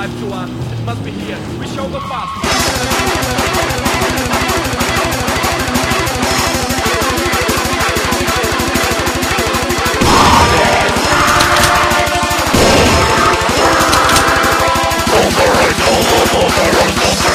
life to us. It must be here. We shall go fast. Over and over and over.